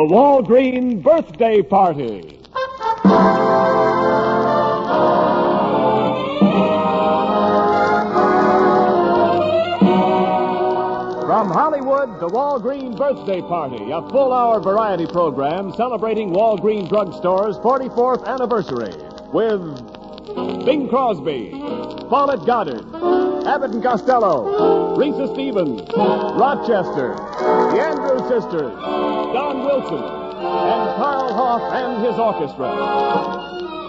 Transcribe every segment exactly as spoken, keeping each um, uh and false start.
The Walgreen Birthday Party. From Hollywood, the Walgreen Birthday Party, a full-hour variety program celebrating Walgreen Drugstore's forty-fourth anniversary with Bing Crosby, Paulette Goddard, Abbott and Costello, Risa Stevens, Rochester, the Andrews Sisters, Don Wilson, and Carl Hoff and his orchestra.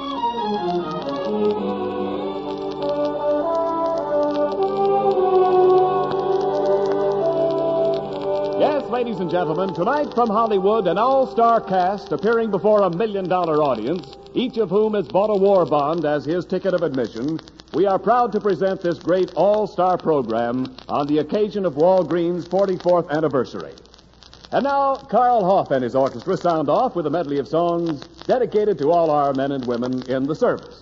Yes, ladies and gentlemen, tonight from Hollywood, an all-star cast appearing before a million-dollar audience, each of whom has bought a war bond as his ticket of admission. We are proud to present this great all-star program on the occasion of Walgreen's forty-fourth anniversary. And now, Carl Hoff and his orchestra sound off with a medley of songs dedicated to all our men and women in the service.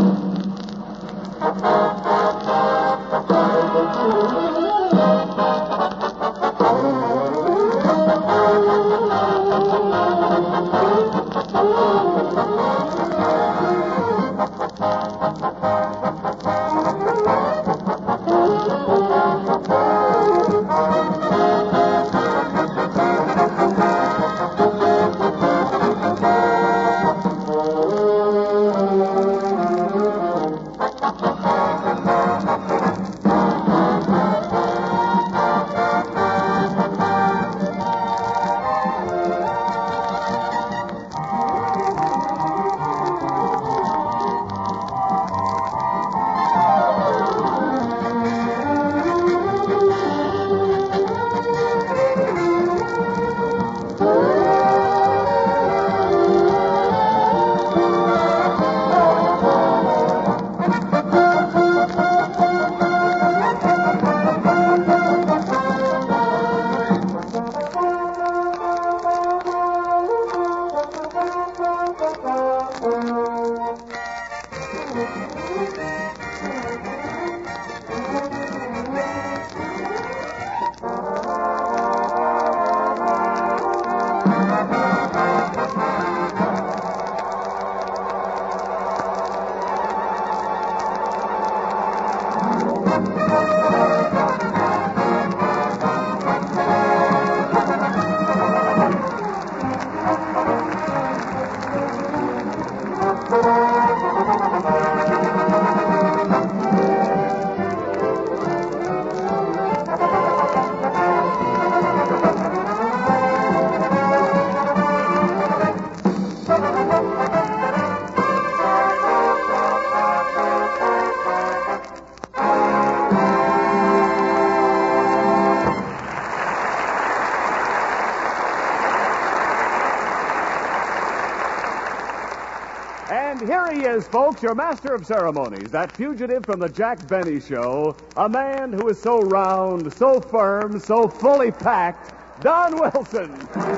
And here he is, folks, your master of ceremonies, that fugitive from the Jack Benny Show, a man who is so round, so firm, so fully packed, Don Wilson.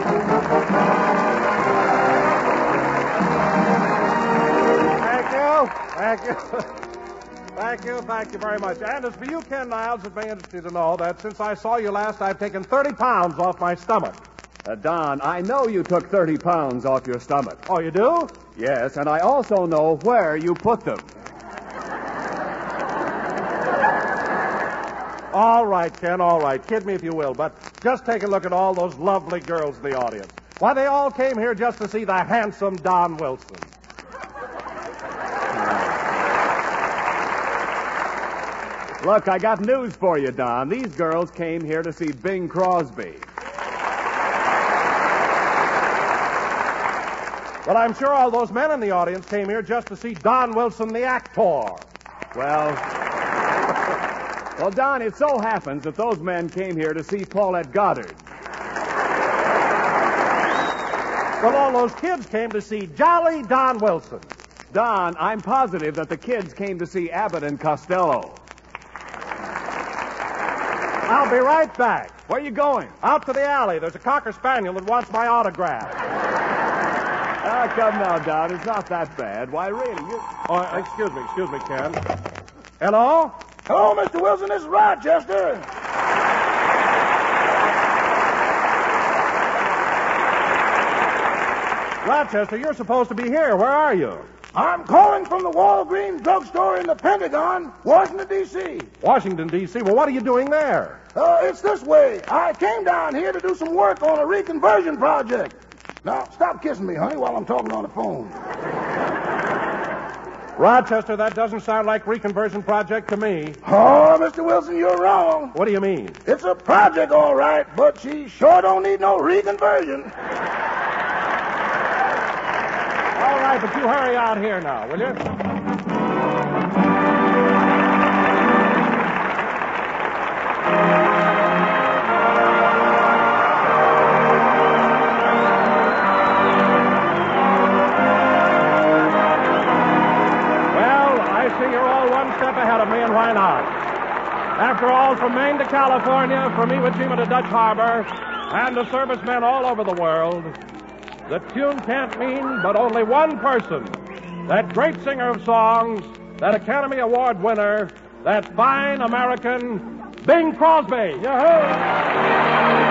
Thank you. Thank you. Thank you. Thank you very much. And as for you, Ken Niles, it may interest you to know that since I saw you last, I've taken thirty pounds off my stomach. Uh, Don, I know you took thirty pounds off your stomach. Oh, you do? Yes, and I also know where you put them. All right, Ken, all right. Kid me if you will, but just take a look at all those lovely girls in the audience. Why, they all came here just to see the handsome Don Wilson. Look, I got news for you, Don. These girls came here to see Bing Crosby. But I'm sure all those men in the audience came here just to see Don Wilson, the actor. Well, well, Don, it so happens that those men came here to see Paulette Goddard. Well, all those kids came to see jolly Don Wilson. Don, I'm positive that the kids came to see Abbott and Costello. I'll be right back. Where are you going? Out to the alley. There's a Cocker Spaniel that wants my autograph. Ah, come now, Don. It's not that bad. Why, really, you... Oh, excuse me. Excuse me, Ken. Hello? Hello, Mister Wilson. This is Rochester. Rochester, you're supposed to be here. Where are you? I'm calling from the Walgreens drugstore in the Pentagon, Washington, D C Washington, D C Well, what are you doing there? Uh, it's this way. I came down here to do some work on a reconversion project. Now, stop kissing me, honey, while I'm talking on the phone. Rochester, that doesn't sound like reconversion project to me. Oh, Mister Wilson, you're wrong. What do you mean? It's a project, all right, but she sure don't need no reconversion. All right, but you hurry out here now, will you? Step ahead of me, and why not? After all, from Maine to California, from Iwo Jima to Dutch Harbor, and to servicemen all over the world, the tune can't mean but only one person. That great singer of songs, that Academy Award winner, that fine American, Bing Crosby. Yahoo!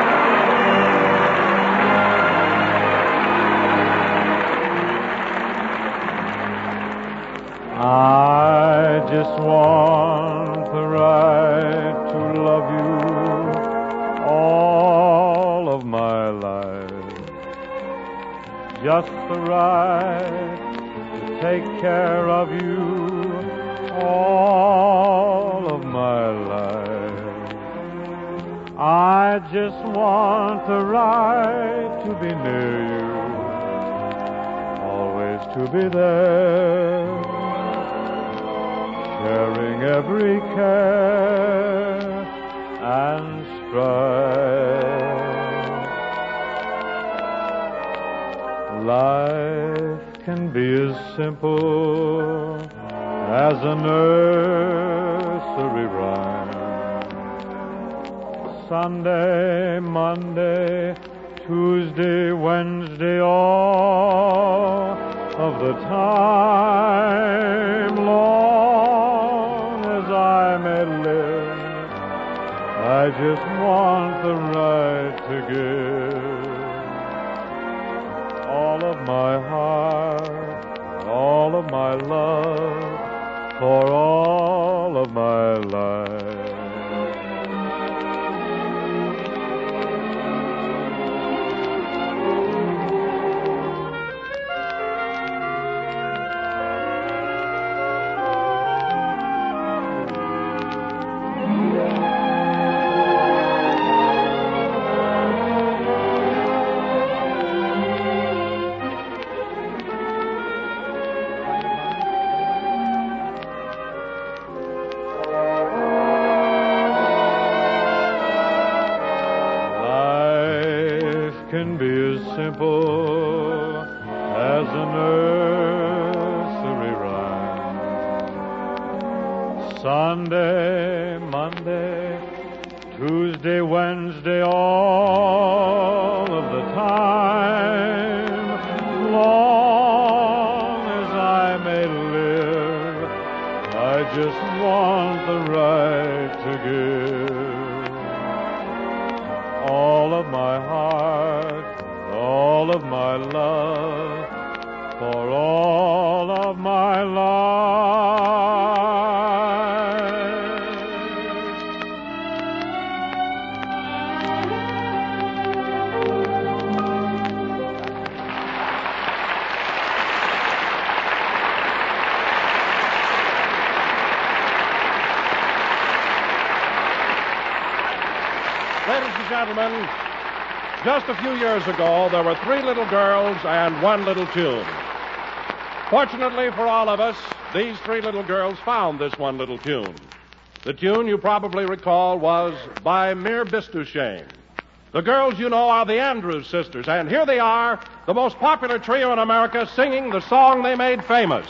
I just want the right to love you all of my life. Just the right to take care of you all of my life. I just want the right to be near you, always to be there, sharing every care and strife. Life can be as simple as a nursery rhyme. Sunday, Monday, Tuesday, Wednesday, all of the time long I may live, I just want the right to give all of my heart, all of my love, for all of my life. Can be as simple as a nursery rhyme. Sunday, Monday, Tuesday, Wednesday, all of the time, long as I may live, I just want the right to give all of my heart, all of my love, for all of my life. Ladies and gentlemen, just a few years ago, there were three little girls and one little tune. Fortunately for all of us, these three little girls found this one little tune. The tune, you probably recall, was by Mir Bistushane. The girls, you know, are the Andrews sisters, and here they are, the most popular trio in America, singing the song they made famous.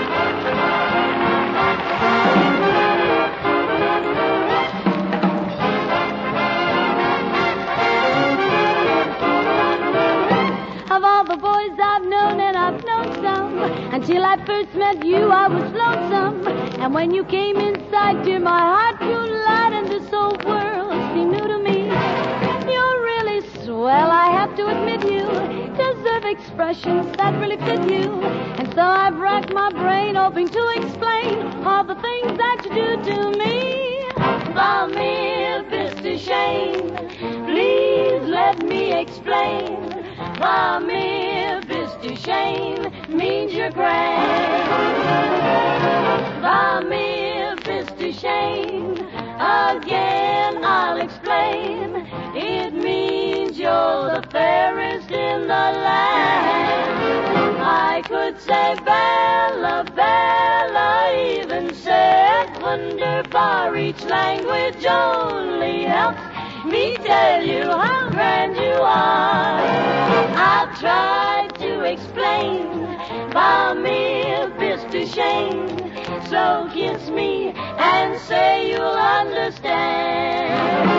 Of all the boys I've known, and I've known some, until I first met you, I was lonesome. And when you came inside, dear, my heart grew light, and this whole world seemed new to me. You're really swell, I have to admit you deserve expressions that really fit you. And so I've racked my brain hoping to explain all the things that you do to me. By me, Mister Shane, please let me explain. By me, Mister Shane means you're grand. By me, Mister Shane, again I'll explain. It means you're the fairest in the land. I could say Bella, Bella, even say wonderbar. Each language only helps me tell you how grand you are. I'll try to explain by me, Mister Shane. So kiss me and say you'll understand.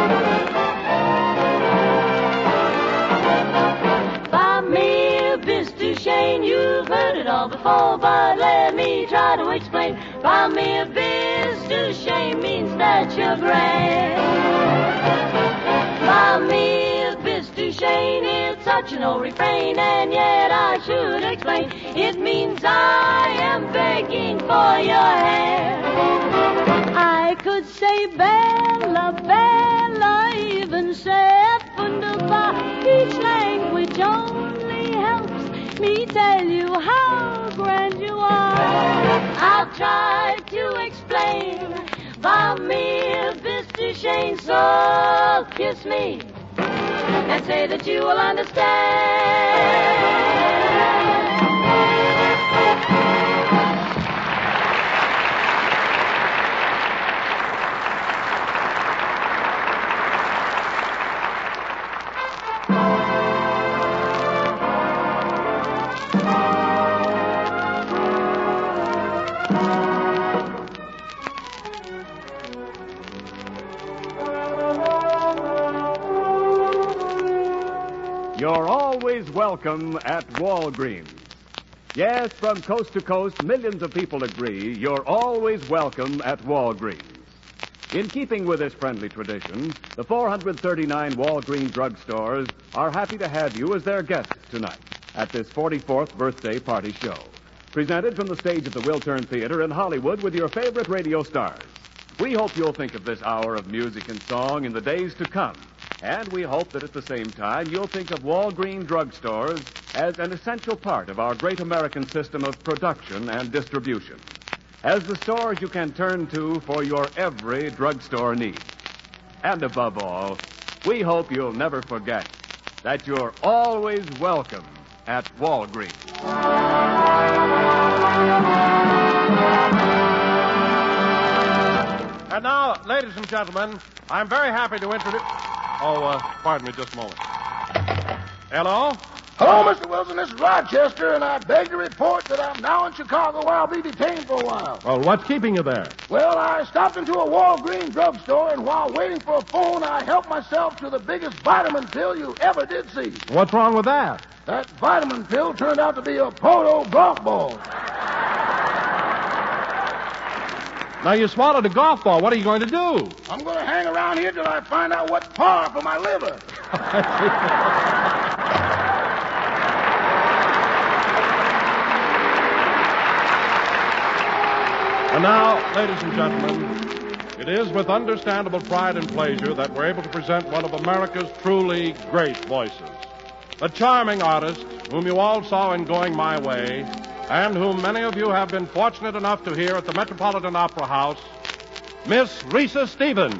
By me, Mister Shane, you've heard it all before, but let me try to explain. By me, Mister Shane means that you're grand. By me, Mister Shane, it's such an old refrain, and yet I should explain. It means I am begging for your hand. I could say Bella, Bella, even say wunderbar. Each language only helps me tell you how grand you are. I'll try to explain. By me, Mister Shane, so kiss me and say that you will understand. You're always welcome at Walgreens. Yes, from coast to coast, millions of people agree you're always welcome at Walgreens. In keeping with this friendly tradition, the four hundred thirty-nine Walgreens drugstores are happy to have you as their guests tonight at this forty-fourth birthday party show. Presented from the stage of the Wiltern Theater in Hollywood with your favorite radio stars. We hope you'll think of this hour of music and song in the days to come. And we hope that at the same time you'll think of Walgreens drugstores as an essential part of our great American system of production and distribution, as the stores you can turn to for your every drugstore need. And above all, we hope you'll never forget that you're always welcome at Walgreens. And now, ladies and gentlemen, I'm very happy to introduce... Oh, uh, pardon me just a moment. Hello? Hello, Mister Wilson. This is Rochester, and I beg to report that I'm now in Chicago where I'll be detained for a while. Well, what's keeping you there? Well, I stopped into a Walgreens drugstore, and while waiting for a phone, I helped myself to the biggest vitamin pill you ever did see. What's wrong with that? That vitamin pill turned out to be a proto golf ball. Now, you swallowed a golf ball. What are you going to do? I'm going to hang around here till I find out what's par for my liver. And now, ladies and gentlemen, it is with understandable pride and pleasure that we're able to present one of America's truly great voices. A charming artist whom you all saw in Going My Way, and whom many of you have been fortunate enough to hear at the Metropolitan Opera House, Miss Risa Stevens.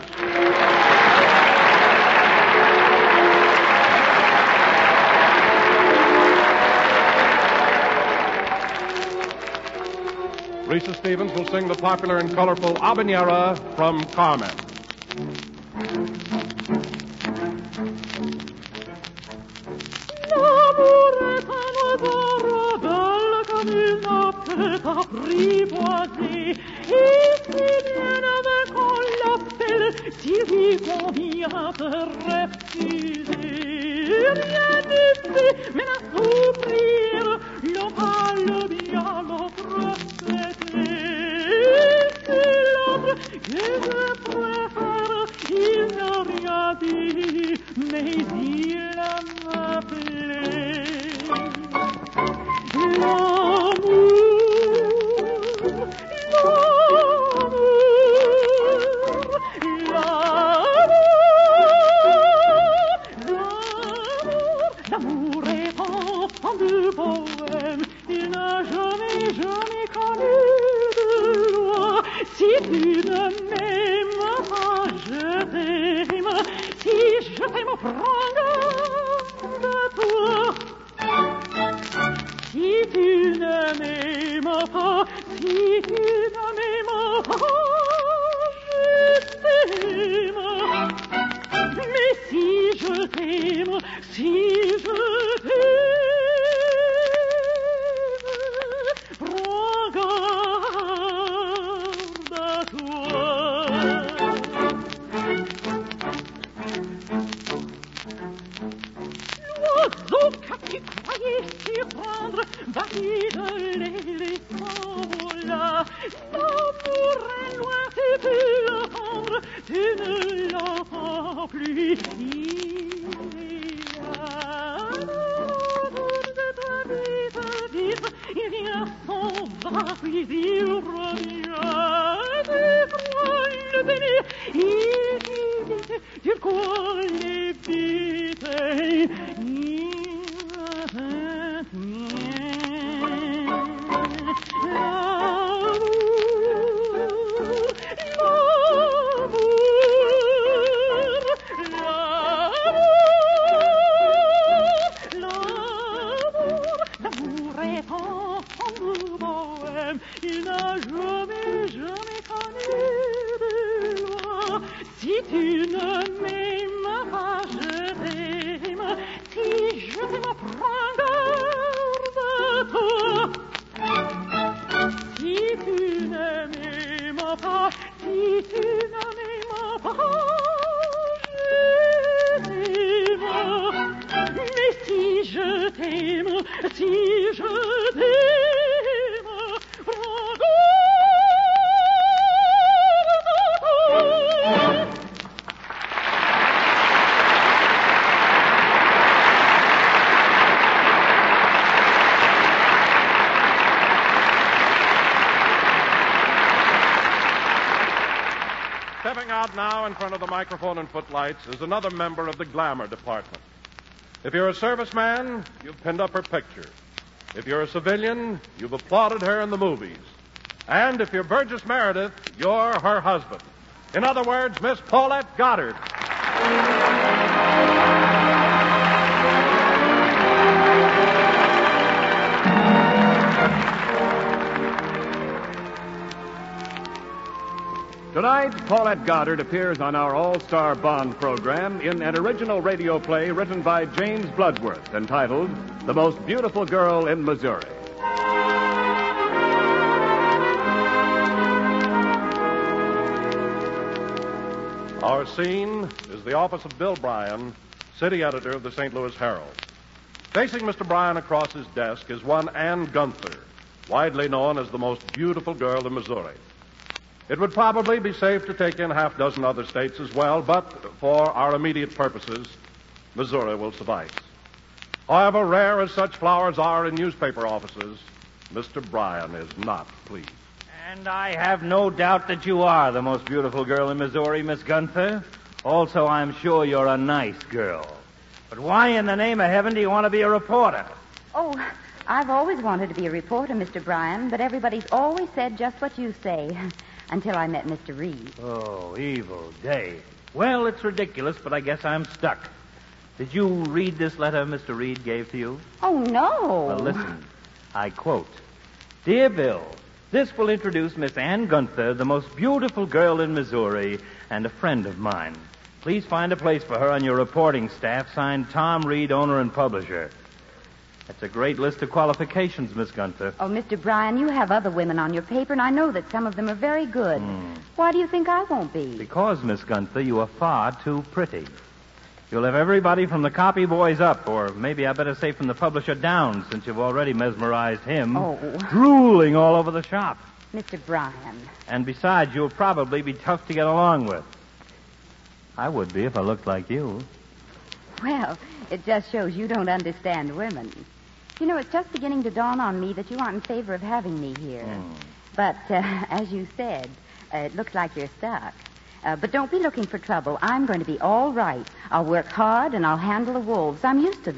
Risa Stevens will sing the popular and colorful Habanera from Carmen. Apprivoisé, et si bien avec on l'appelle, Thierry convient de refuser. Rien ici, mais à souffrir, l'on va le bien l'autre traiter. C'est l'autre que je préfère, il n'a rien dit, mais il a m'appelé. poème. Il n'a jamais, jamais connu de loi. Si tu ne m'aimes pas, je t'aime. Si je t'aime, prends garde à toi. Si tu ne m'aimes pas, si tu ne m'aimes pas, je t'aime. Mais si je t'aime, si je t'aime, prends garde à toi. L'oiseau qu'as-tu croyé surprendre, battu de l'aile s'envola. L'amour est loin, tu peux l'entendre, tu ne l'entends plus. Il est là, autour de toi, vite, vite, il vient, s'en va, puis il revient. Tu crois le bénir, il dit, tu crois l'éviter. Il n'a jamais, jamais connu de loi. Si tu ne m'aimes pas, je t'aime. Si je t'aime, prends garde à toi. Si tu ne m'aimes pas, si tu ne m'aimes pas, je t'aime. Mais si je t'aime, si je t'aime, Stepping out now in front of the microphone and footlights is another member of the glamour department. If you're a serviceman, you've pinned up her picture. If you're a civilian, you've applauded her in the movies. And if you're Burgess Meredith, you're her husband. In other words, Miss Paulette Goddard. Tonight, Paulette Goddard appears on our All-Star Bond program in an original radio play written by James Bloodworth entitled The Most Beautiful Girl in Missouri. Our scene is the office of Bill Bryan, city editor of the Saint Louis Herald. Facing Mister Bryan across his desk is one Ann Gunther, widely known as the most beautiful girl in Missouri. It would probably be safe to take in half dozen other states as well, but for our immediate purposes, Missouri will suffice. However rare as such flowers are in newspaper offices, Mister Bryan is not pleased. And I have no doubt that you are the most beautiful girl in Missouri, Miss Gunther. Also, I'm sure you're a nice girl. But why in the name of heaven do you want to be a reporter? Oh, I've always wanted to be a reporter, Mister Bryan, but everybody's always said just what you say. Until I met Mister Reed. Oh, evil day. Well, it's ridiculous, but I guess I'm stuck. Did you read this letter Mister Reed gave to you? Oh, no. Well, listen. I quote, Dear Bill, this will introduce Miss Ann Gunther, the most beautiful girl in Missouri, and a friend of mine. Please find a place for her on your reporting staff, signed Tom Reed, owner and publisher. That's a great list of qualifications, Miss Gunther. Oh, Mister Bryan, you have other women on your paper, and I know that some of them are very good. Mm. Why do you think I won't be? Because, Miss Gunther, you are far too pretty. You'll have everybody from the copy boys up, or maybe I better say from the publisher down, since you've already mesmerized him. Oh. Drooling all over the shop. Mister Bryan. And besides, you'll probably be tough to get along with. I would be if I looked like you. Well, it just shows you don't understand women. You know, it's just beginning to dawn on me that you aren't in favor of having me here. Mm. But, uh, as you said, uh, it looks like you're stuck. Uh, but don't be looking for trouble. I'm going to be all right. I'll work hard, and I'll handle the wolves. I'm used to that.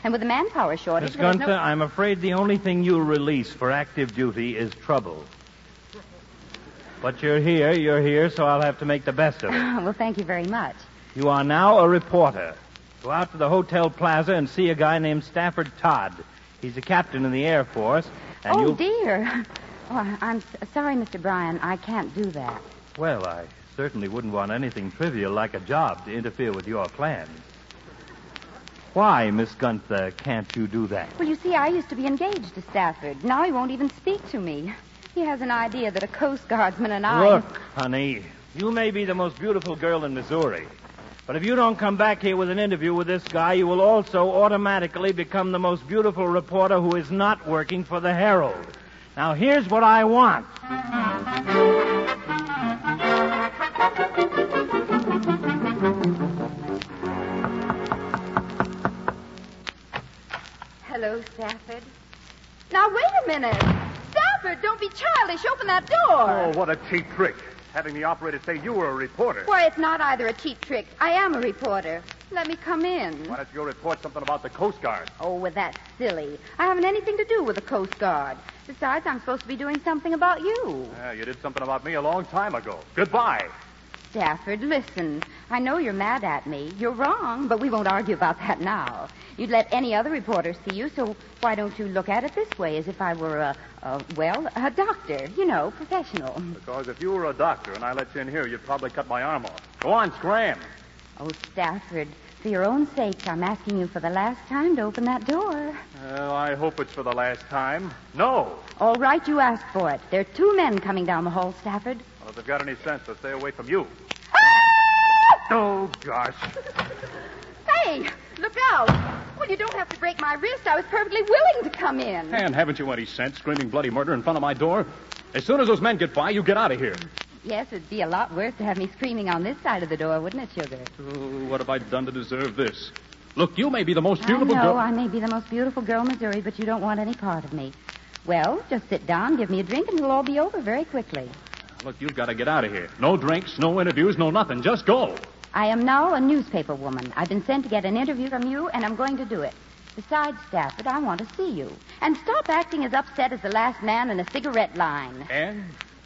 And with the manpower shortage... Miss there's Gunther, no... I'm afraid the only thing you'll release for active duty is trouble. But you're here, you're here, so I'll have to make the best of it. Well, thank you very much. You are now a reporter. Go out to the Hotel Plaza and see a guy named Stafford Todd. He's a captain in the Air Force, and oh, you'll... dear. Oh, I'm s- sorry, Mister Bryan. I can't do that. Well, I certainly wouldn't want anything trivial like a job to interfere with your plans. Why, Miss Gunther, can't you do that? Well, you see, I used to be engaged to Stafford. Now he won't even speak to me. He has an idea that a Coast Guardsman and I... Look, honey, you may be the most beautiful girl in Missouri. But if you don't come back here with an interview with this guy, you will also automatically become the most beautiful reporter who is not working for the Herald. Now, here's what I want. Hello, Stafford. Now, wait a minute. Stafford, don't be childish. Open that door. Oh, what a cheap trick. Having the operator say you were a reporter. Why, it's not either a cheap trick. I am a reporter. Let me come in. Why don't you go report something about the Coast Guard? Oh, well, that's silly. I haven't anything to do with the Coast Guard. Besides, I'm supposed to be doing something about you. Yeah, you did something about me a long time ago. Goodbye. Stafford, listen. I know you're mad at me. You're wrong, but we won't argue about that now. You'd let any other reporter see you, so why don't you look at it this way, as if I were a, a well, a doctor, you know, professional. Because if you were a doctor and I let you in here, you'd probably cut my arm off. Go on, scram. Oh, Stafford, for your own sake, I'm asking you for the last time to open that door. Well, I hope it's for the last time. No. All right, you asked for it. There are two men coming down the hall, Stafford. Well, if they've got any sense, they'll stay away from you. Ah! Oh, gosh. Hey, look out. Well, you don't have to break my wrist. I was perfectly willing to come in. And haven't you any sense screaming bloody murder in front of my door? As soon as those men get by, you get out of here. Yes, it'd be a lot worse to have me screaming on this side of the door, wouldn't it, Sugar? Oh, what have I done to deserve this? Look, you may be the most I beautiful know girl... I may be the most beautiful girl in Missouri, but you don't want any part of me. Well, just sit down, give me a drink, and it'll all be over very quickly. Look, you've got to get out of here. No drinks, no interviews, no nothing. Just go. I am now a newspaper woman. I've been sent to get an interview from you, and I'm going to do it. Besides, Stafford, I want to see you. And stop acting as upset as the last man in a cigarette line. And?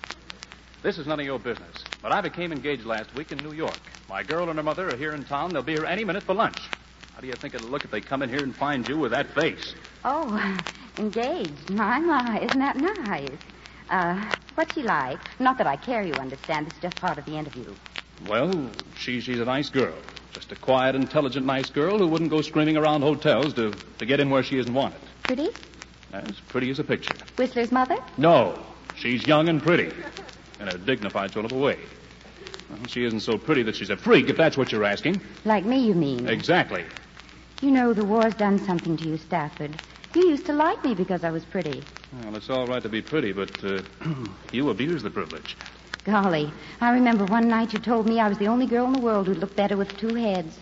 This is none of your business. But I became engaged last week in New York. My girl and her mother are here in town. They'll be here any minute for lunch. How do you think it'll look if they come in here and find you with that face? Oh, engaged. My, my, isn't that nice? Uh, what's she like? Not that I care, you understand. It's just part of the interview. Well, she, she's a nice girl. Just a quiet, intelligent, nice girl who wouldn't go screaming around hotels to, to get in where she isn't wanted. Pretty? As pretty as a picture. Whistler's mother? No. She's young and pretty. In a dignified sort of a way. Well, she isn't so pretty that she's a freak, if that's what you're asking. Like me, you mean? Exactly. You know, the war's done something to you, Stafford. You used to like me because I was pretty. Well, it's all right to be pretty, but uh, you abuse the privilege. Golly, I remember one night you told me I was the only girl in the world who'd look better with two heads.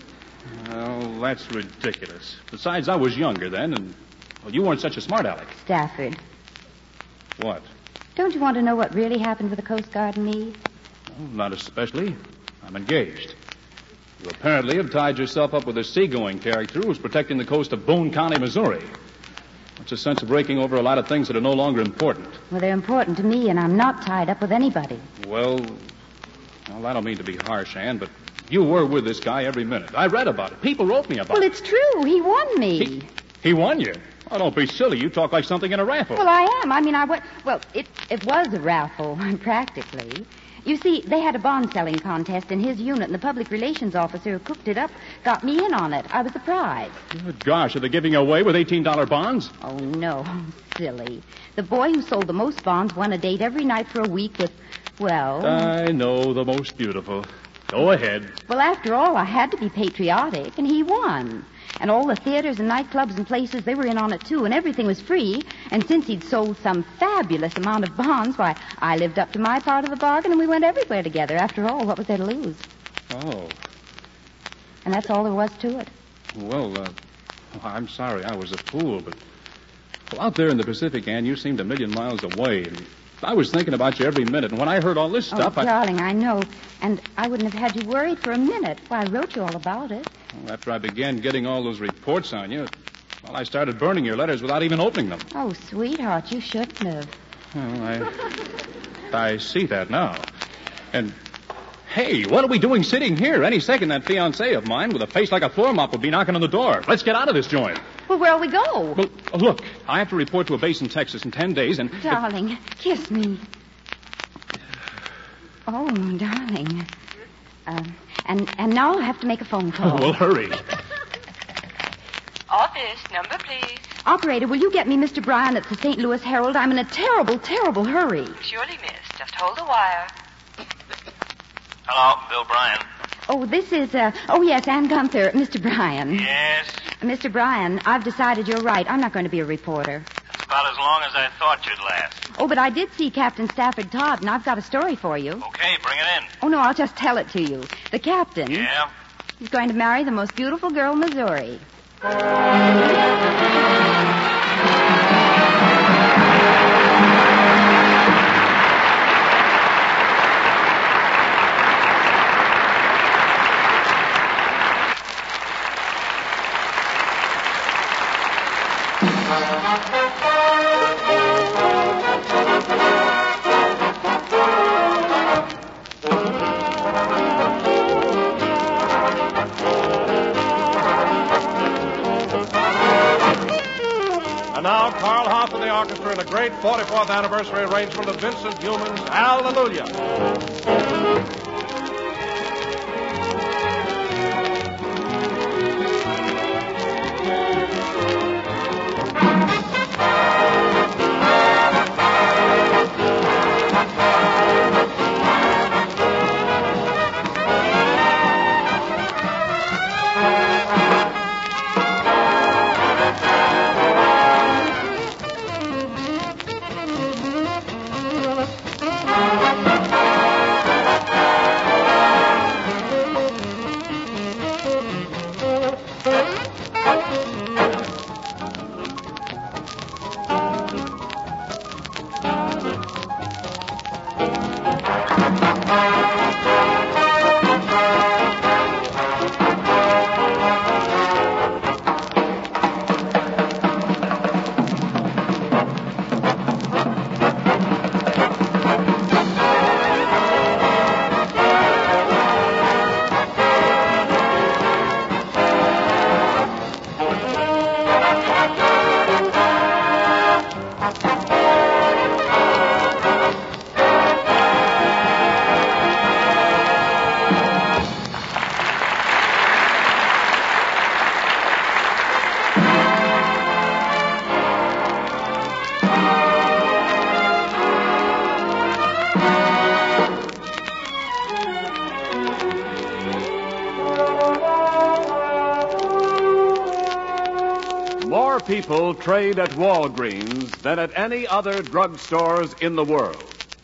Well, that's ridiculous. Besides, I was younger then, and well, you weren't such a smart aleck. Stafford, What? don't you want to know what really happened with the Coast Guard and me? Well, not especially. I'm engaged. You apparently have tied yourself up with a seagoing character who's protecting the coast of Boone County, Missouri. What's the sense of breaking over a lot of things that are no longer important? Well, they're important to me, and I'm not tied up with anybody. Well, well, I don't mean to be harsh, Ann, but you were with this guy every minute. I read about it. People wrote me about Well, it. it's true. He won me. He, he won you? Oh, don't be silly. You talk like something in a raffle. Well, I am. I mean, I went... Well, it, it was a raffle, practically. You see, they had a bond-selling contest in his unit, and the public relations officer who cooked it up got me in on it. I was the prize. Good gosh, are they giving away with eighteen dollar bonds? Oh, no. Silly. The boy who sold the most bonds won a date every night for a week with, well... I know, the most beautiful. Go ahead. Well, after all, I had to be patriotic, and he won. And all the theaters and nightclubs and places, they were in on it, too, and everything was free. And since he'd sold some fabulous amount of bonds, why, I lived up to my part of the bargain, and we went everywhere together. After all, what was there to lose? Oh. And that's all there was to it. Well, uh, I'm sorry I was a fool, but well, out there in the Pacific, Ann, you seemed a million miles away. And I was thinking about you every minute, and when I heard all this stuff, oh, I... darling, I know. And I wouldn't have had you worried for a minute. Why, I wrote you all about it. Well, after I began getting all those reports on you, well, I started burning your letters without even opening them. Oh, sweetheart, you shouldn't have. Well, I, I see that now. And, hey, what are we doing sitting here? Any second, that fiancé of mine with a face like a floor mop will be knocking on the door. Let's get out of this joint. Well, where'll we go? Well, look, I have to report to a base in Texas in ten days, and... Darling, kiss me. Oh, darling. Uh, and, and now I'll have to make a phone call. Oh, well, hurry. Office, number, please. Operator, will you get me Mister Bryan at the Saint Louis Herald? I'm in a terrible, terrible hurry. Surely, miss. Just hold the wire. Hello, Bill Bryan. Oh, this is, uh, oh, yes, Ann Gunther, Mister Bryan. Yes? Mister Bryan, I've decided you're right. I'm not going to be a reporter. That's about as long as I thought you'd last. Oh, but I did see Captain Stafford Todd, and I've got a story for you. Okay, bring it in. Oh, no, I'll just tell it to you. The captain... Yeah? He's going to marry the most beautiful girl in Missouri. And now, Carl Hoff and the orchestra in a great forty-fourth anniversary arrangement of Vincent Newman's Hallelujah. More people trade at Walgreens than at any other drugstores in the world.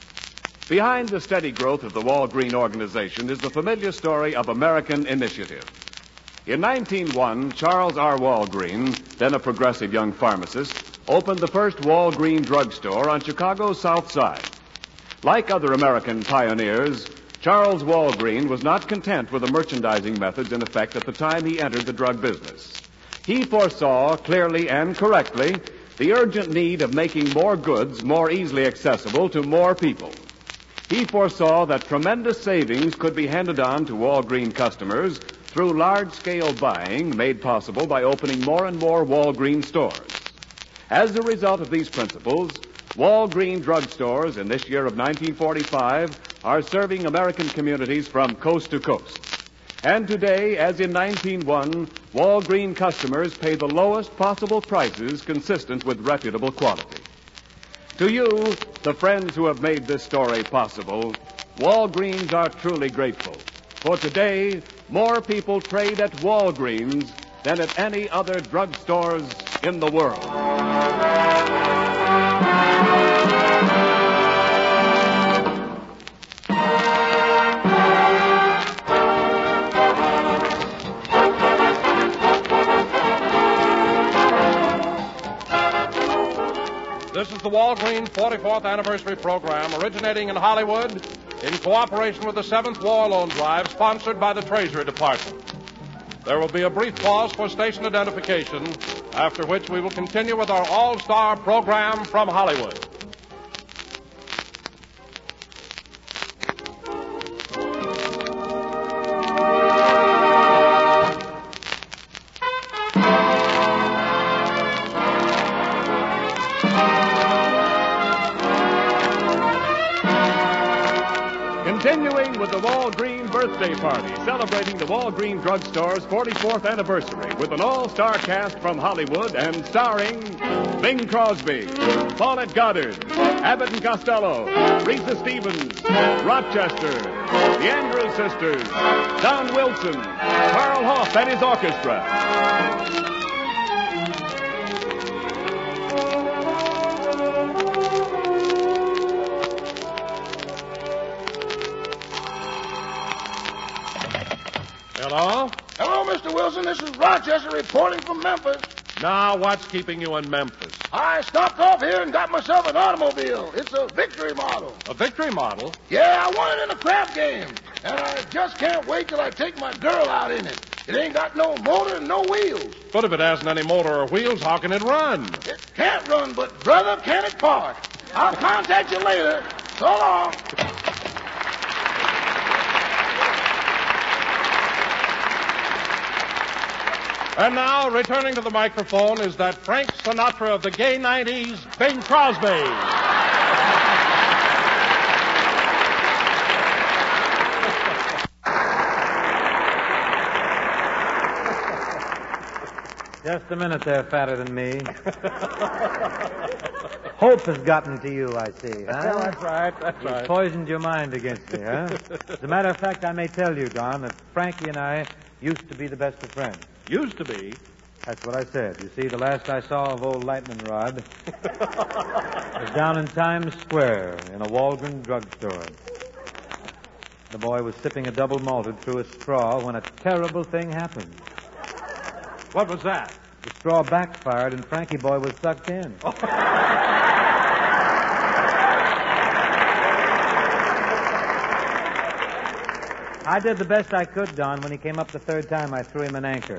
Behind the steady growth of the Walgreen organization is the familiar story of American initiative. In nineteen oh one, Charles R. Walgreen, then a progressive young pharmacist, opened the first Walgreen drugstore on Chicago's South Side. Like other American pioneers, Charles Walgreen was not content with the merchandising methods in effect at the time he entered the drug business. He foresaw clearly and correctly the urgent need of making more goods more easily accessible to more people. He foresaw that tremendous savings could be handed on to Walgreen customers through large-scale buying made possible by opening more and more Walgreen stores. As a result of these principles, Walgreen drugstores in this year of nineteen forty-five are serving American communities from coast to coast. And today, as in nineteen oh one, Walgreen customers pay the lowest possible prices consistent with reputable quality. To you, the friends who have made this story possible, Walgreens are truly grateful. For today, more people trade at Walgreens than at any other drugstores in the world. This is the Walgreen forty-fourth Anniversary Program, originating in Hollywood in cooperation with the seventh War Loan Drive, sponsored by the Treasury Department. There will be a brief pause for station identification, after which we will continue with our all-star program from Hollywood. Continuing with the Walgreen birthday party, celebrating the Walgreen Drugstore's forty-fourth anniversary with an all-star cast from Hollywood and starring Bing Crosby, Paulette Goddard, Abbott and Costello, Risa Stevens, Rochester, the Andrews Sisters, Don Wilson, Carl Hoff and his orchestra. Hello? Hello, Mister Wilson. This is Rochester reporting from Memphis. Now, what's keeping you in Memphis? I stopped off here and got myself an automobile. It's a Victory model. A Victory model? Yeah, I won it in a crap game. And I just can't wait till I take my girl out in it. It ain't got no motor and no wheels. But if it hasn't any motor or wheels, how can it run? It can't run, but brother, can it park? I'll contact you later. So long. And now, returning to the microphone, is that Frank Sinatra of the gay nineties, Bing Crosby. Just a minute there, fatter than me. Hope has gotten to you, I see, huh? Yeah, that's right, that's You've right. poisoned your mind against me, huh? As a matter of fact, I may tell you, Don, that Frankie and I used to be the best of friends. Used to be? That's what I said. You see, the last I saw of old Lightning Rod was down in Times Square in a Walgreens drugstore. The boy was sipping a double malted through a straw when a terrible thing happened. What was that? The straw backfired and Frankie boy was sucked in. I did the best I could, Don. When he came up the third time, I threw him an anchor.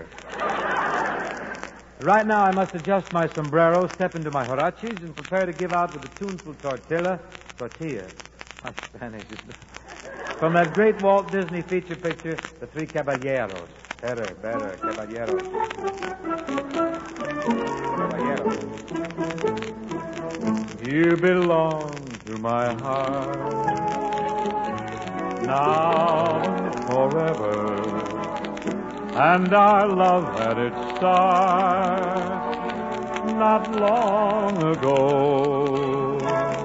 Right now, I must adjust my sombrero, step into my huaraches, and prepare to give out with a tuneful tortilla, tortilla, my Spanish is... from that great Walt Disney feature picture, The Three Caballeros. Better, better, caballeros. Caballeros. You belong to my heart, now and forever. And our love had its start not long ago.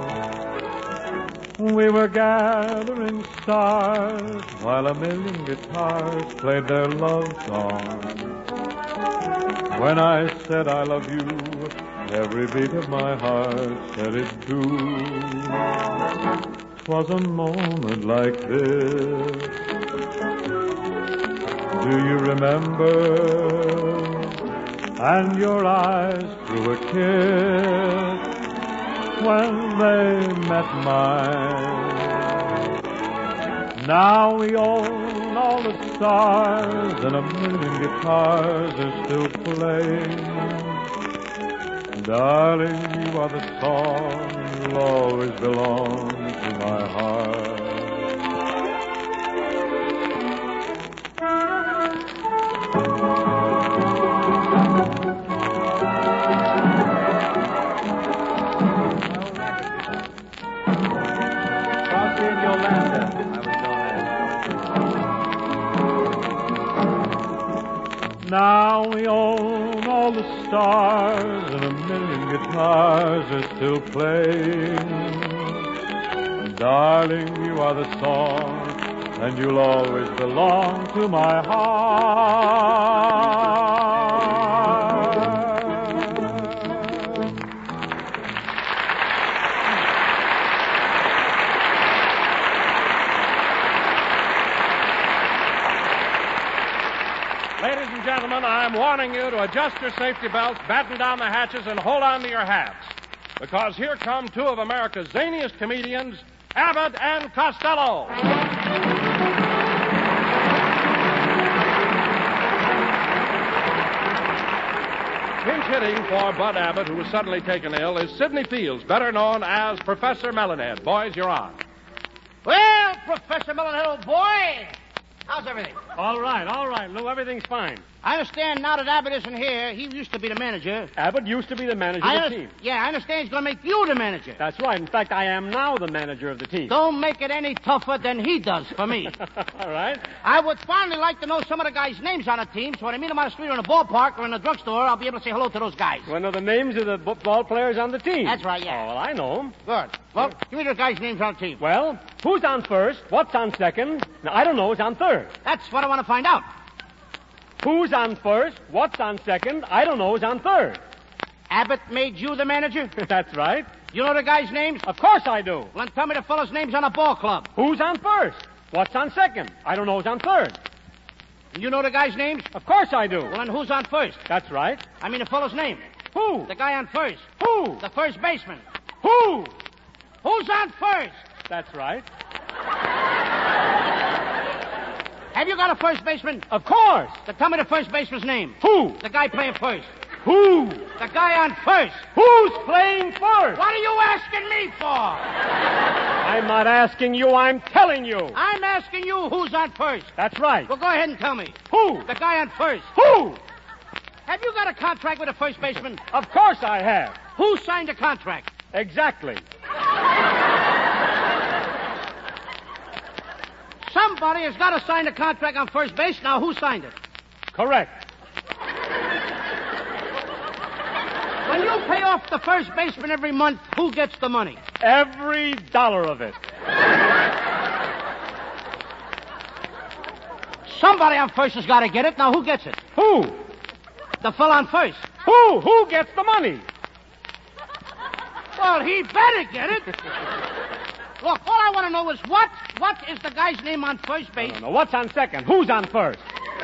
We were gathering stars while a million guitars played their love song. When I said I love you, every beat of my heart said it too. 'Twas a moment like this. Do you remember? And your eyes threw a kiss when they met mine. Now we own all the stars and a million guitars are still playing. Darling, you are the song you'll always belong to my heart. Now we own all the stars and a million guitars are still playing. Darling, you are the song and you'll always belong to my heart. Ladies and gentlemen, I'm warning you to adjust your safety belts, batten down the hatches, and hold on to your hats. Because here come two of America's zaniest comedians, Abbott and Costello. pinch hitting for Bud Abbott, who was suddenly taken ill, is Sidney Fields, better known as Professor Melonhead. Boys, you're on. Well, Professor Melonhead, old boy, how's everything? All right, all right, Lou. Everything's fine. I understand now that Abbott isn't here, he used to be the manager. Abbott used to be the manager I of the under- team. Yeah, I understand he's going to make you the manager. That's right. In fact, I am now the manager of the team. Don't make it any tougher than he does for me. All right. I would finally like to know some of the guys' names on the team, so when I meet them on the street or in a ballpark or in a drugstore, I'll be able to say hello to those guys. What are the names of the b- ball players on the team? That's right, yeah. Oh, well, I know them. Good. Well, give me the guys' names on the team. Well, who's on first? What's on second? Now, I don't know who's on third. That's what I want to find out. Who's on first? What's on second? I don't know who's on third. Abbott made you the manager? That's right. You know the guys' names? Of course I do. Well, then tell me the fellas' names on a ball club. Who's on first? What's on second? I don't know who's on third. You know the guys' names? Of course I do. Well, then who's on first? That's right. I mean the fellow's name. Who? The guy on first. Who? The first baseman. Who? Who's on first? That's right. Have you got a first baseman? Of course. Then tell me the first baseman's name. Who? The guy playing first. Who? The guy on first. Who's playing first? What are you asking me for? I'm not asking you, I'm telling you. I'm asking you who's on first. That's right. Well, go ahead and tell me. Who? The guy on first. Who? Have you got a contract with a first baseman? Of course I have. Who signed the contract? Exactly. Somebody has got to sign the contract on first base. Now, who signed it? Correct. When you pay off the first baseman every month, who gets the money? Every dollar of it. Somebody on first has got to get it. Now, who gets it? Who? The fella on first. Who? Who gets the money? Well, he better get it. Look, all I want to know is what? What is the guy's name on first base? No, no, no. What's on second? Who's on first?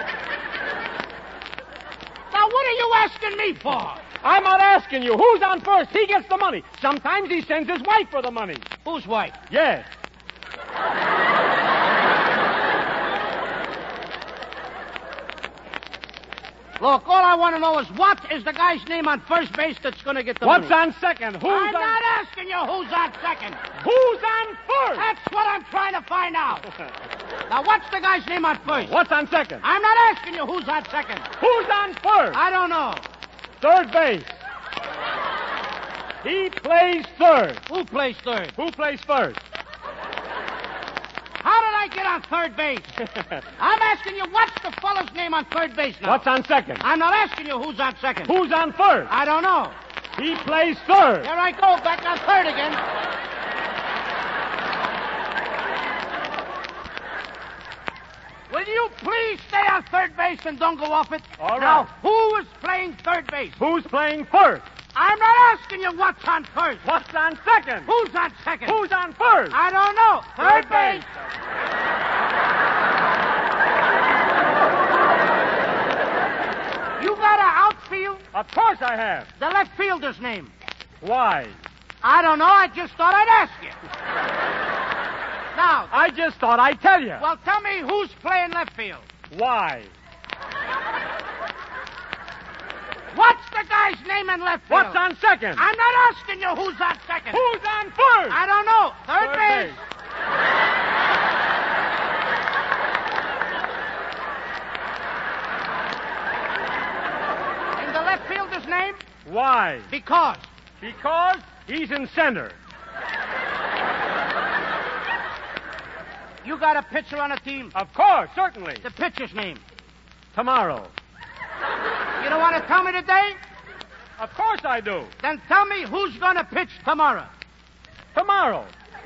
Now, what are you asking me for? I'm not asking you. Who's on first? He gets the money. Sometimes he sends his wife for the money. Whose wife? Yes. Look, all I want to know is what is the guy's name on first base that's going to get the What's money? on second? Who's I'm on... not asking you who's on second. Who's on first? That's what I'm trying to find out. Now, what's the guy's name on first? What's on second? I'm not asking you who's on second. Who's on first? I don't know. Third base. He plays third. Who plays third? Who plays first? How did I get on third base? I'm asking you, what's the fellow's name on third base now? What's on second? I'm not asking you who's on second. Who's on first? I don't know. He plays third. There I go, back on third again. Will you please stay on third base and don't go off it? All right. Now, who is playing third base? Who's playing first? I'm not asking you what's on first. What's on second? Who's on second? Who's on first? I don't know. Third, Third base. base. You got an outfield? Of course I have. The left fielder's name? Why? I don't know. I just thought I'd ask you. Now, I just thought I'd tell you. well, tell me who's playing left field. Why? What's the guy's name in left field? What's on second? I'm not asking you who's on second. Who's on first? I don't know. Third, Third base. base. And the left fielder's name? Why? Because. Because he's in center. You got a pitcher on a team. Of course, certainly. The pitcher's name. Tomorrow. You don't want to tell me today? Of course I do. Then tell me who's going to pitch tomorrow. Tomorrow.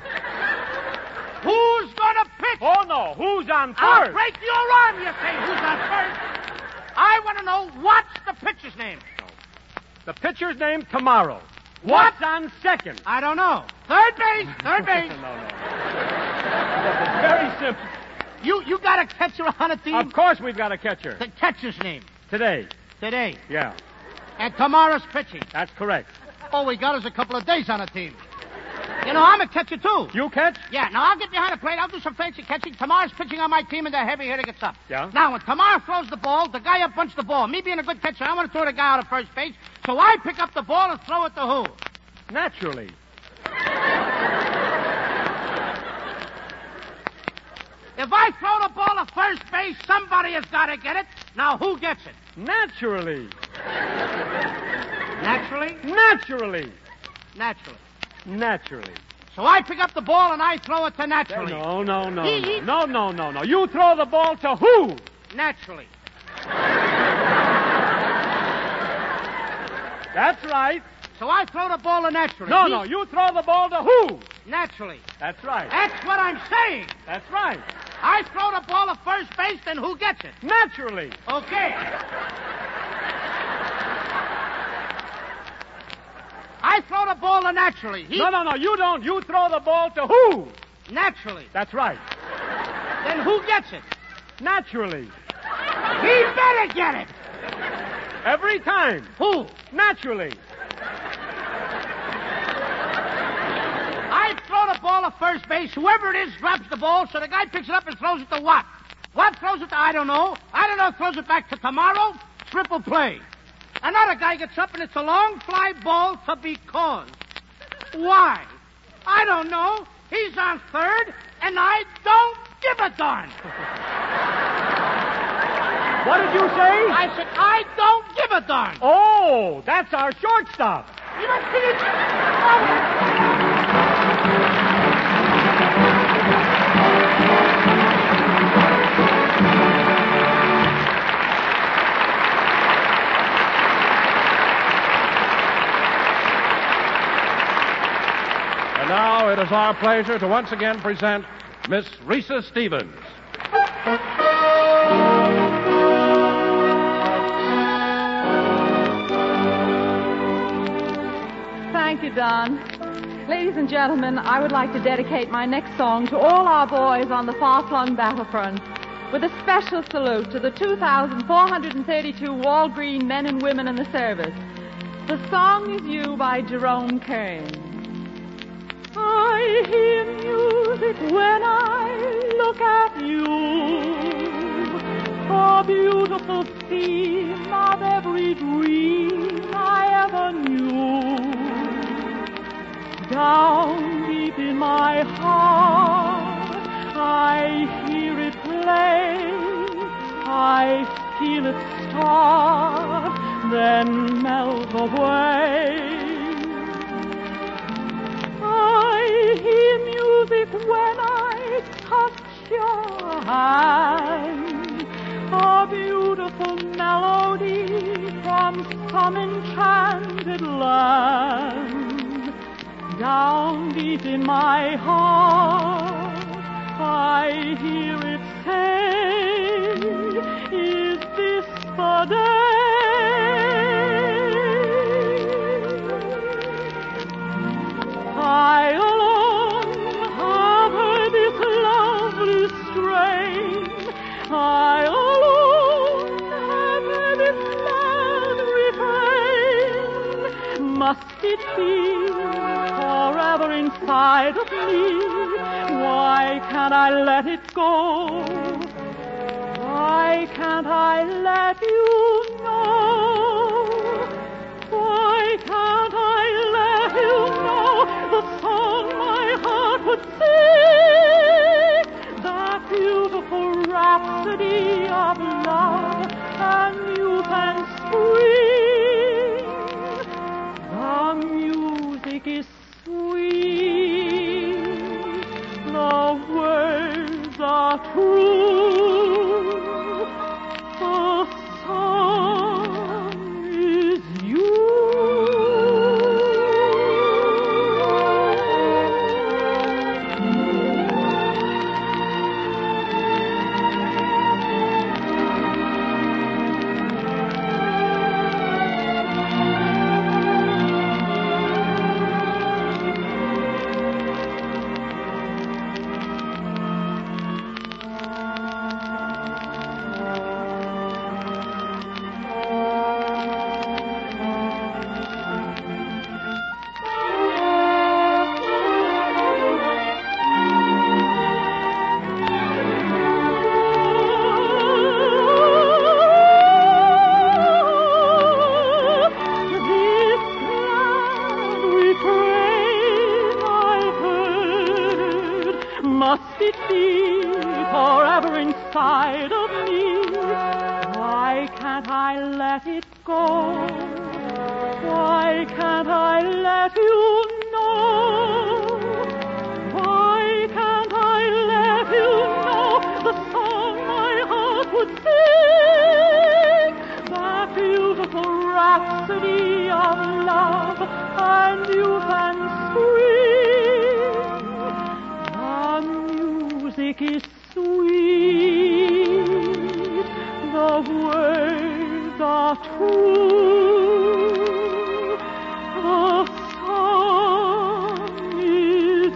Who's going to pitch? Oh, no. Who's on I'll first? break your arm, you say. Who's on first? I want to know what's the pitcher's name. The pitcher's name tomorrow. What? What's on second? I don't know. Third base. Third base. no, no. It's very simple. You you got a catcher on a team? Of course we've got a catcher. The catcher's name. Today. Today. Yeah. And tomorrow's pitching. That's correct. All we got is a couple of days on a team. You know, I'm a catcher, too. You catch? Yeah, now I'll get behind the plate. I'll do some fancy catching. Tamar's pitching on my team, and the heavy hitter gets up. Yeah? Now, when Tamar throws the ball, the guy up bunts the ball. Me being a good catcher, I want to throw the guy out of first base, so I pick up the ball and throw it to who? Naturally. If I throw the ball to first base, somebody has got to get it. Now, who gets it? Naturally. Naturally? Naturally. Naturally. Naturally. So I pick up the ball and I throw it to Naturally. No, no, no, He- no. he- No, no, no, no. You throw the ball to who? Naturally. That's right. So I throw the ball to Naturally. No, He- no. You throw the ball to who? Naturally. That's right. That's what I'm saying. That's right. I throw the ball to first base, then who gets it? Naturally. Okay. I throw the ball to Naturally. He... No, no, no. You don't. You throw the ball to who? Naturally. That's right. Then who gets it? Naturally. He better get it. Every time. Who? Naturally. I throw the ball to first base. Whoever it is drops the ball, so the guy picks it up and throws it to what? What throws it to? I don't know. I don't know. Throws it back to tomorrow. Triple play. Another guy gets up and it's a long fly ball to because. Why? I don't know. He's on third, and I don't give a darn. What did you say? I said, I don't give a darn. Oh, that's our shortstop. You must be the... And now it is our pleasure to once again present Miss Risa Stevens. Thank you, Don. Ladies and gentlemen, I would like to dedicate my next song to all our boys on the far-flung battlefront, with a special salute to the two thousand four hundred thirty-two Walgreen men and women in the service. The song is You by Jerome Kern. I hear music when I look at you, the beautiful theme of every dream I ever knew. Down deep in my heart, I hear it play, I feel it start, then melt away. I hear music when I touch your hand, a beautiful melody from some enchanted land. Down deep in my heart, I hear it say, is this the day? I alone have heard this lovely strain. I alone have heard this mad refrain. Must it be forever inside of me? Why can't I let it go? Why can't I let you know? Why can't I let you know the song my heart would sing? That beautiful rhapsody of love and youth and spring. The music is sweet, the words are true, the song is you. must it be forever inside of me? Why can't I let it go? Why can't I let you know? Why can't I let you know the song my heart would sing? That beautiful rhapsody of love and youth and spring. The music is sweet, the words are true, the song is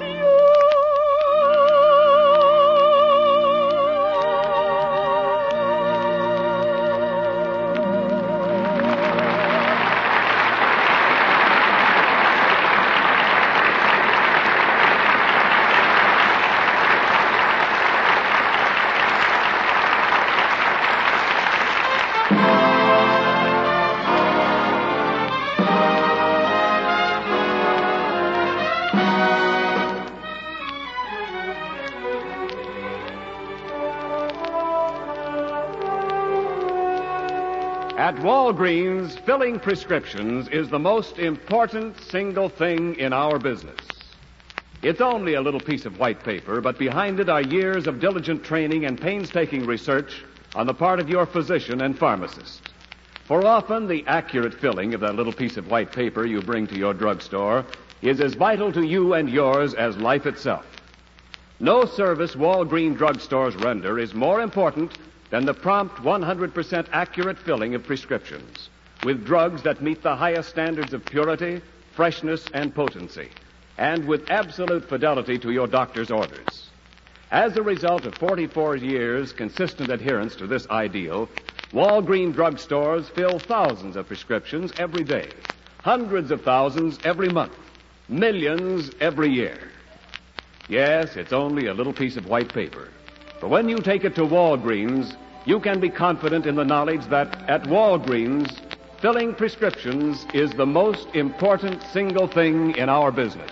At Walgreens, filling prescriptions is the most important single thing in our business. It's only a little piece of white paper, but behind it are years of diligent training and painstaking research on the part of your physician and pharmacist. For often, the accurate filling of that little piece of white paper you bring to your drugstore is as vital to you and yours as life itself. No service Walgreens drugstores render is more important than the prompt one hundred percent accurate filling of prescriptions with drugs that meet the highest standards of purity, freshness, and potency, and with absolute fidelity to your doctor's orders. As a result of forty-four years' consistent adherence to this ideal, Walgreens drugstores fill thousands of prescriptions every day, hundreds of thousands every month, millions every year. Yes, it's only a little piece of white paper. But when you take it to Walgreens, you can be confident in the knowledge that at Walgreens, filling prescriptions is the most important single thing in our business.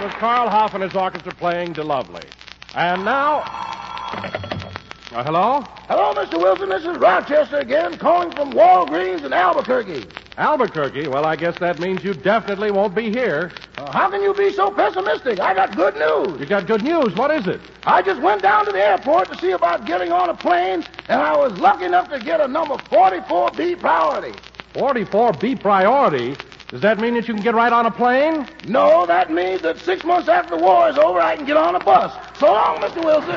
was Carl Hoff and his orchestra playing De Lovely. And now... Uh, hello? Hello, Mister Wilson. This is Rochester again, calling from Walgreens in Albuquerque. Albuquerque? Well, I guess that means you definitely won't be here. Uh, how can you be so pessimistic? I got good news. You got good news. What is it? I just went down to the airport to see about getting on a plane, and I was lucky enough to get a number forty-four B priority. forty-four B priority? Does that mean that you can get right on a plane? No, that means that six months after the war is over, I can get on a bus. So long, Mister Wilson.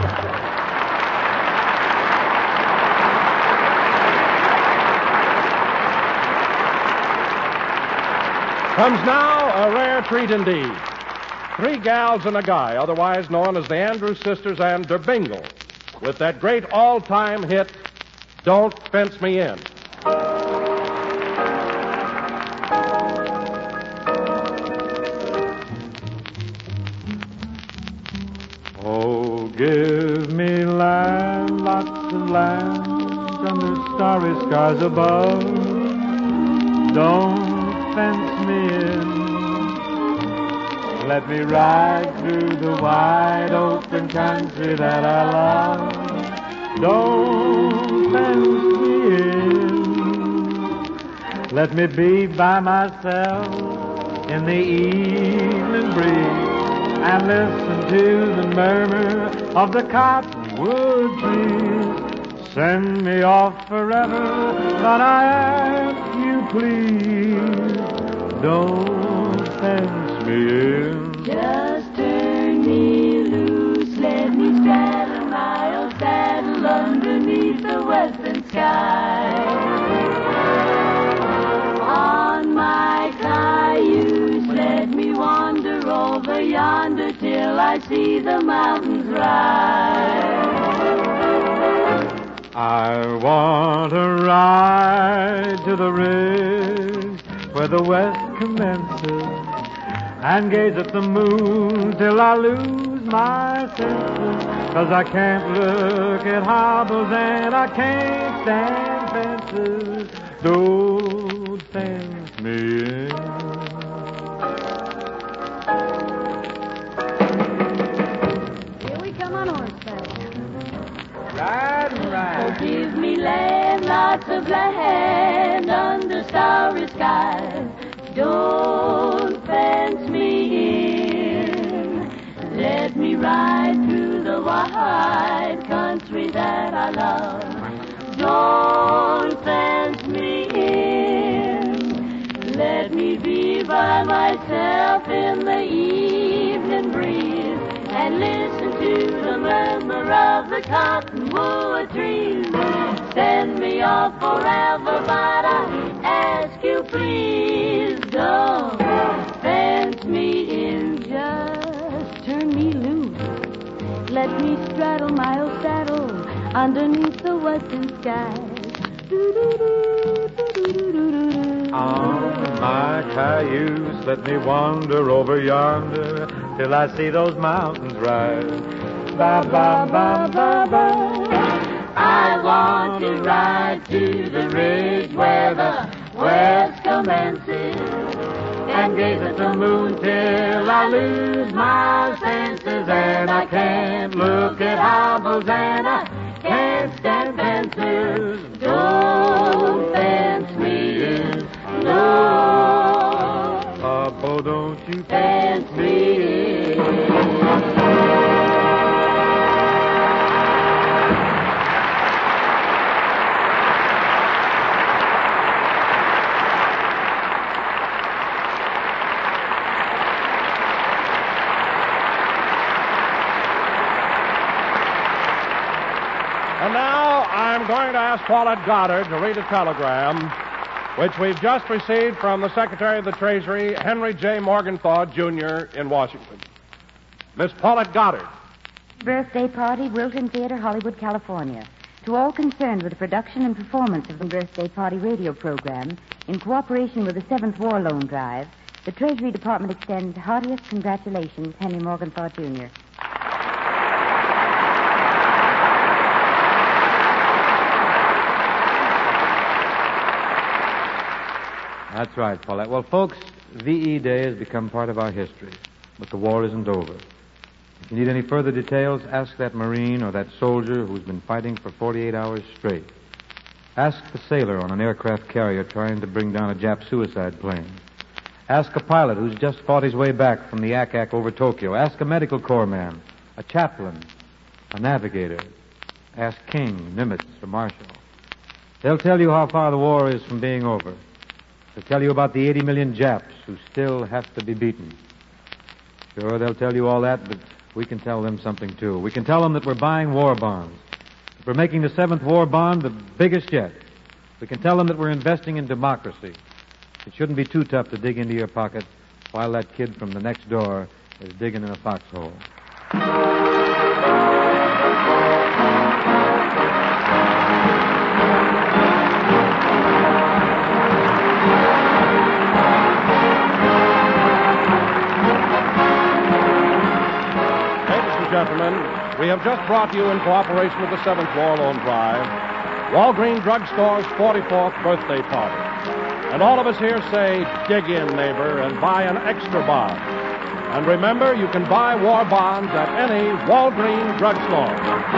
Comes now a rare treat indeed. Three gals and a guy, otherwise known as the Andrews Sisters and Der Bingle, with that great all-time hit, Don't Fence Me In. Oh, give me land, lots of land, under starry skies above. Don't fence me in. Let me ride through the wide open country that I love. Don't fence me in. Let me be by myself in the evening breeze and listen to the murmur of the cottonwood trees. Send me off forever, but I ask you please, don't fence me in. Just turn me loose, let me straddle my old saddle underneath the western sky. On my cayuse, let me wander over yonder till I see the mountains rise. I want to ride to the ridge where the west commences and gaze at the moon till I lose my senses. 'Cause I can't look at hobbles and I can't stand fences. Don't fence me in. Here we come on horseback. Ride, ride. Oh, give me land, lots of land under starry skies. Don't fence me in. Let me ride through the wide country that I love. Don't fence me in. Let me be by myself in the evening breeze and listen to the murmur of the cottonwood trees. Send me off forever, but I ask you please, don't fence me in. Just turn me loose. Let me straddle my old saddle underneath the western sky. On my cayuse, let me wander over yonder till I see those mountains rise. Ba ba ba ba ba. I want to ride to the ridge where the west commences and gaze at the moon till I lose my senses, and I can't look at hobbles and I can't stand fences. Don't fence me in, no. Papa, don't you fence me in. And now I'm going to ask Paulette Goddard to read a telegram which we've just received from the Secretary of the Treasury, Henry J. Morgenthau, Junior in Washington. Miss Paulette Goddard. Birthday party, Wilton Theater, Hollywood, California. To all concerned with the production and performance of the birthday party radio program, in cooperation with the Seventh War Loan Drive, the Treasury Department extends heartiest congratulations, Henry Morgenthau, Junior That's right, Paulette. Well, folks, V E Day has become part of our history. but the war isn't over. If you need any further details, ask that Marine or that soldier who's been fighting for forty-eight hours straight. Ask the sailor on an aircraft carrier trying to bring down a Jap suicide plane. Ask a pilot who's just fought his way back from the Ack Ack over Tokyo. Ask a medical corps man, a chaplain, a navigator. Ask King, Nimitz, or Marshall. They'll tell you how far the war is from being over. They'll tell you about the eighty million Japs who still have to be beaten. Sure, they'll tell you all that, but we can tell them something, too. We can tell them that we're buying war bonds. That we're making the seventh war bond the biggest yet. We can tell them that we're investing in democracy. It shouldn't be too tough to dig into your pocket while that kid from the next door is digging in a foxhole. Gentlemen, we have just brought you in cooperation with the seventh War Loan Drive, Walgreen Drugstore's forty-fourth birthday party. And all of us here say, dig in, neighbor, and buy an extra bond. And remember, you can buy war bonds at any Walgreen Drugstore.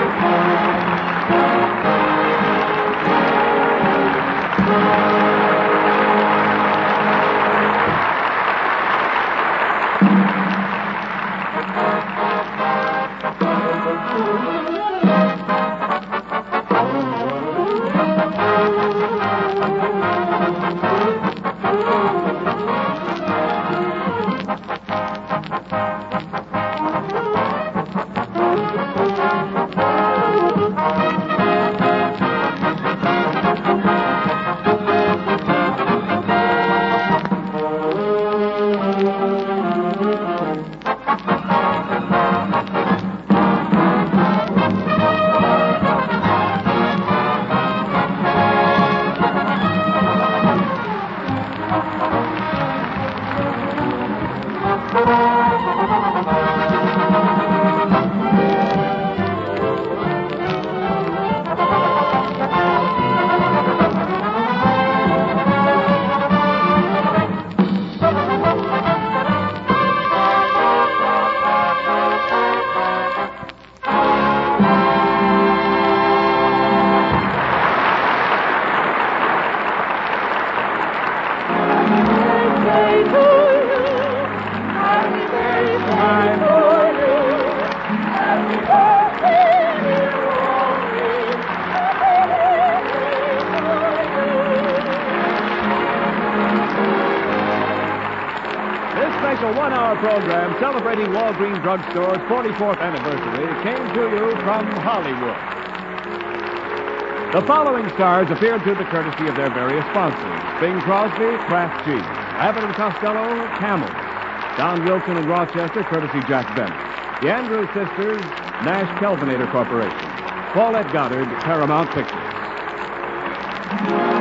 Program celebrating Walgreen Drugstore's forty-fourth anniversary came to you from Hollywood. The following stars appeared through the courtesy of their various sponsors: Bing Crosby, Kraft Cheese; Abbott and Costello, Camel; Don Wilson and Rochester, courtesy Jack Bennett; the Andrews Sisters, Nash Kelvinator Corporation; Paulette Goddard, Paramount Pictures.